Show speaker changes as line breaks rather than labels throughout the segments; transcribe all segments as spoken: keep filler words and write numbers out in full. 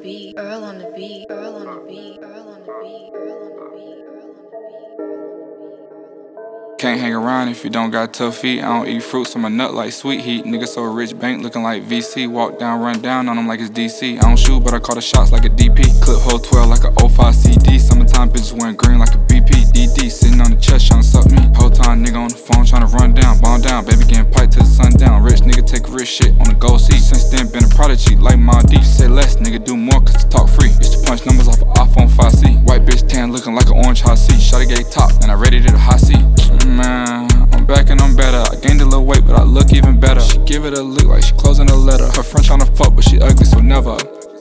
beat, Earl on the beat, Earl on the beat, Earl on the beat, Earl on the beat, Earl on the beat, Earl on the beat.
Can't hang around if you don't got tough feet. I don't eat fruits, I'm a nut like sweet heat. Nigga so rich, bank looking like V C. Walk down, run down on them like it's D C. I don't shoot, but I call the shots like a D P. Clip hole twelve like a oh five C D. Summertime bitches wearing green like a B P. D D sitting on the chest tryna suck me. Whole time nigga on the phone tryna run down, bomb down. Baby getting piped to the sundown. Rich nigga take rich shit on the gold seat. Since then been a prodigy like my D. Say less, nigga do more cause to talk free. Used to punch numbers off an iPhone five C. White bitch tan looking like an orange hot C. Shotty gate top and I rated it a high C. Man, I'm back and I'm better. I gained a little weight, but I look even better. She give it a look like she closing a letter. Her friend tryna fuck, but she ugly, so never.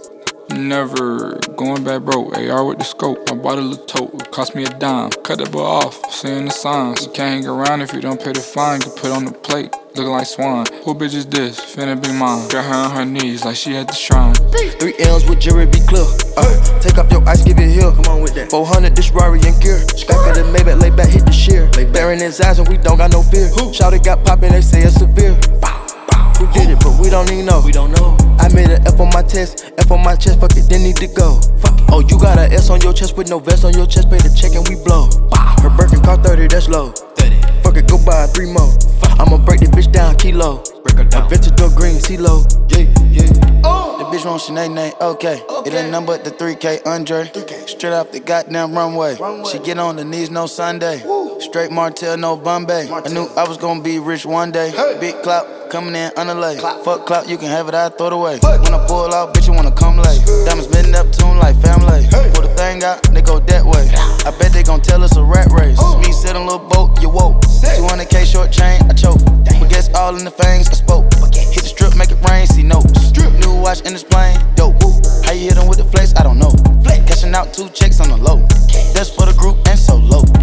Never going back broke. A R with the scope. I bought a little tote. It cost me a dime. Cut that boy off. Seeing the signs. You can't hang around if you don't pay the fine. You put on the plate. Looking like swine. Who bitch is this? Finna be mine. Got her on her knees like she at the shrine.
Three L's with Jerry be clear. Uh, take off your ice, give it here. Come on with that. four hundred, this Rari and gear. Back at the Maybach, lay back, hit the sheer. Bearing his eyes and we don't got no fear. Shouty got poppin', they say it's severe. Who did it, but we don't even know. We don't know. I made an F on my test, F on my chest, fuck it, then need to go. Fuck it. Oh, you got an S on your chest with no vest on your chest, pay the check and we blow. Her Birkin cost thirty, that's low. thirty. Fuck it, go buy three more. I'ma break this bitch down, kilo. Break her down. Adventure door green, CeeLo. Yeah, yeah. Oh. The bitch want Sinead, okay. okay. It ain't nothing but the three K Andre. three K. Straight off the goddamn runway. runway. She get on the knees, no Sunday. Woo. Straight Martell, no Bombay. Martell. I knew I was gonna be rich one day. Hey. Big clout, coming in underlay. Clout. Fuck clout, you can have it, I throw it away. Fuck. When I pull out, bitch, you wanna come late. Diamonds been Neptune like family. Hey. Pull the thing out, they go that way. I bet they gon' tell us a rat race. Ooh. Me sit on a little boat, you woke. two hundred K short chain, I choke. But guess all in the fangs, I spoke. Hit the strip, make it rain, see notes. New watch in this plane, dope. How you hit 'em with the flex? I don't know. Cashing out two checks on the low. That's for the group and so low.